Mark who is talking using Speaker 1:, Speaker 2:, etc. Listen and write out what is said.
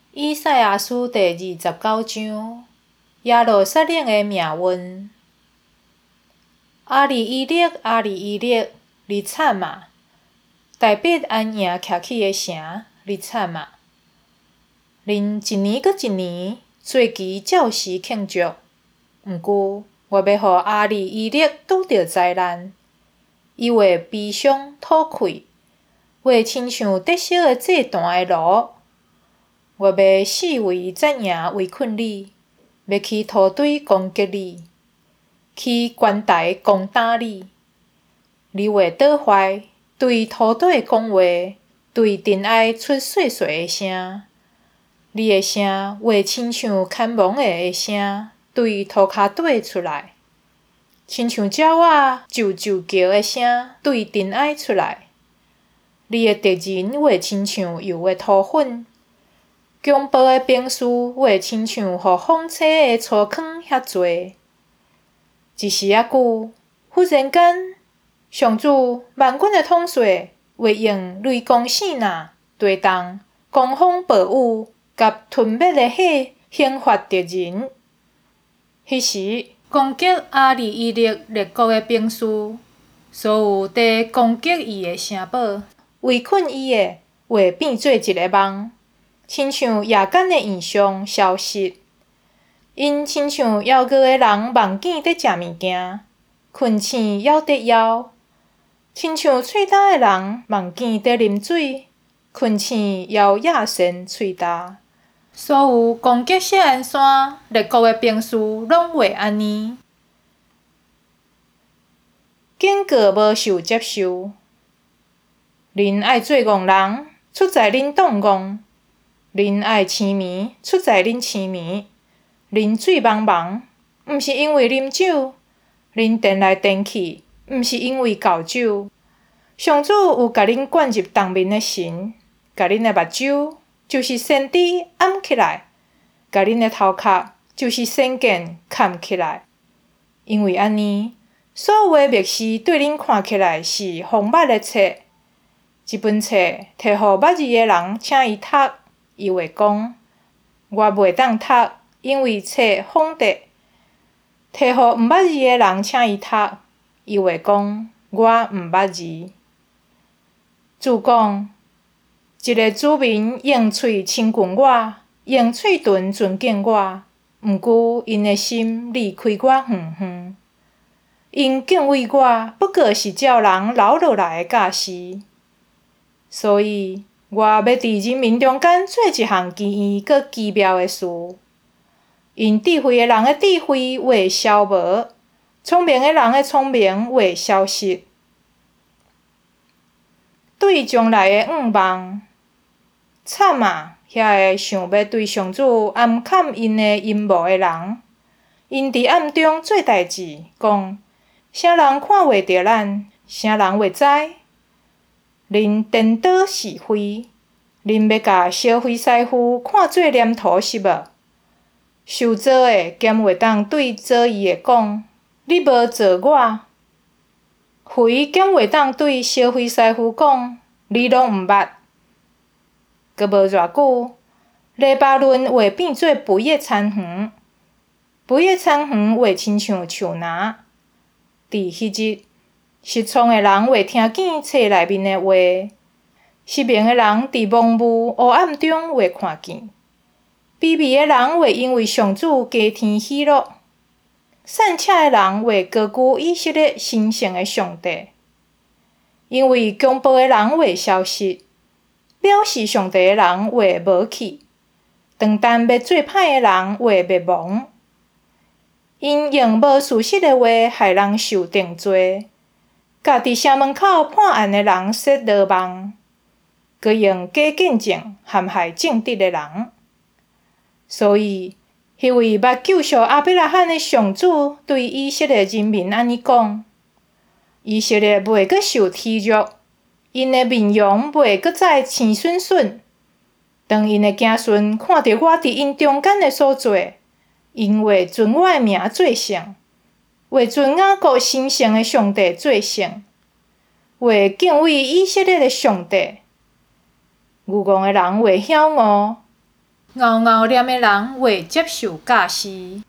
Speaker 1: 以赛亚书第29章，耶路撒冷的命运。阿里伊勒，阿里伊勒，你惨啊！大必安营徛起的城，你惨啊！恁一年搁一年，做期照时庆祝。毋过，我要互阿里伊勒拄着灾难，伊会悲伤吐气，会亲像得烧的祭坛的炉。我要四围阵营围困你，要去土堆攻击你，去悬台攻打你。你会倒坏，对土地讲话，对尘埃出细细的声。你的声会亲像牵亡的声，对涂骹底出来，亲像鸟仔啾啾叫的声，对尘埃出来。你的敌人会亲像油的土粉。强暴的兵士会亲像互风吹的粗糠遐多。一时仔久，忽然间，上主万军的统帅会用雷公闪呐、地动、狂风暴雨，甲吞灭的火刑罚敌人。迄时，攻击阿里伊勒列国的兵士，所有伫攻击伊的城堡、围困伊的，会变做一个梦。亲像夜间的异象消失，因亲像枵饿的人梦见在食物件，困醒枵得枵；亲像喙焦的人梦见在啉水，困醒枵野生喙焦。所有攻击锡安山列国的兵士拢会安尼，警告无受接受。恁爱做戆人，出在恁当戆。恁爱青眠，出在恁青眠；恁水茫茫，毋是因为啉酒；恁颠来颠去，毋是因为交酒。上主有甲恁灌入冬眠的神，甲恁的目睭就是先知掩起来，甲恁的头壳就是先见盖起来。因为安尼，所有的密事对恁看起来是封捌的册。一本册摕互捌字的人，请伊读。伊会讲，我袂当读，因为册封着。摕互毋捌字的人，请伊读。伊会讲，我毋捌字。主讲，一个子民用喙亲近我，用嘴唇尊敬我，毋过因的心离开我远远。因敬畏我，不过是照人留落来的教示。所以，我要伫人民中间做一项奇异佮奇妙的事。因智慧的人的智慧会消无，聪明的人的聪明会消失。对将来的愿望，惨啊！遐个想要对上主暗砍因的阴谋的人，因伫暗中做代志，讲啥人看袂着咱，啥人会知？恁颠倒是非，恁要甲烧毁师傅看做黏土是无？受造的兼会当对造伊的讲：你无造我。灰兼会当对烧毁师傅讲：你拢毋捌。过无偌久，黎巴嫩会变做肥的田园，肥的田园会亲像树林。伫迄日，失聪的人会听见册内面的话，失明的人伫蒙雾黑暗中会看见，卑微的人会因为上主加添喜乐，善车的人会高举以色列神圣的上帝，因为强暴的人会消失，藐视上帝的人会无去，长担要做歹的人会灭亡。因用无事实的话害人受定罪，甲伫城门口判案的人设牢网，佮用假见证陷害正直的人。所以，迄位捌救赎亚伯拉罕的上主对以色列人民安尼讲：以色列袂阁受体辱，因的面容袂阁再青笋笋。当因的子孙看到我伫因中间的所做，因会尊我的名做圣，会尊雅各神圣的上帝做圣，会敬畏以色列的上帝。愚戆的人会晓悟， 敖敖念的人未接受教示。